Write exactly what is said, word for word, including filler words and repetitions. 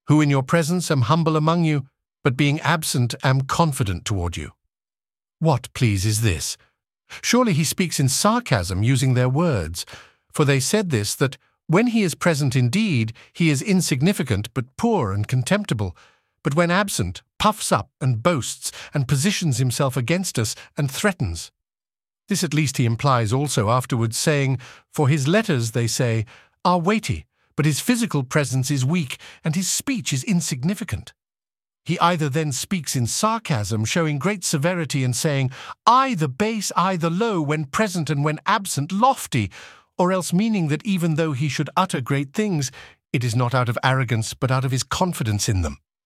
who in your presence am humble among you, but being absent am confident toward you. What, please, is this? Surely he speaks in sarcasm, using their words, for they said this, that when he is present indeed, he is insignificant but poor and contemptible, but when absent, puffs up and boasts and positions himself against us and threatens. This at least he implies also afterwards, saying, for his letters, they say, are weighty, but his physical presence is weak, and his speech is insignificant. He either then speaks in sarcasm, showing great severity and saying, I the base, I the low, when present and when absent, lofty, or else meaning that even though he should utter great things, it is not out of arrogance, but out of his confidence in them.